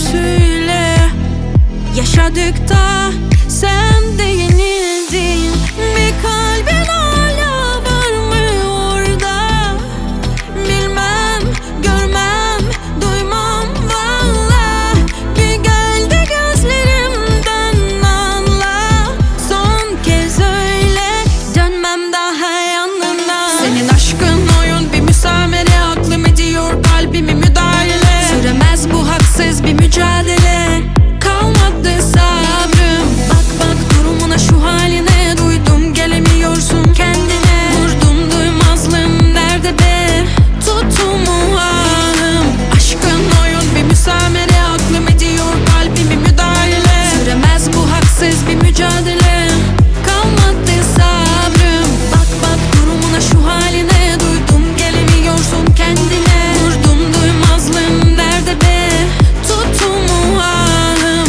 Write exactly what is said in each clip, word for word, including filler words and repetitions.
büyüsüyle yaşadık da sen de yenildin. Bir kalbin hala var mı orada? Bilmem, görmem, duymam valla. Bir gel de gözlerimden anla. Son kez öyle dönmem daha yanına. Senin aşkın oyun bir müsamere, aklım ediyor kalbimi müdahale. Süremez bu haksız bir mücadele, kalmadı sabrım. Bak bak durumuna, şu haline, duydum gelemiyorsun kendine. Vurdum duymazlığım nerede be, tuttum ahım. Aşkın oyun bir müsamere, aklım ediyor kalbimi müdahale. Süremez bu haksız bir mücadele, kalmadı sabrım. Bak bak durumuna, şu haline, duydum gelemiyorsun kendine. Vurdum duymazlığım nerede be, tuttum ahım.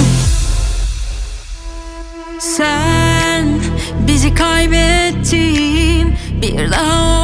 Sen bizi kaybettin, bir daha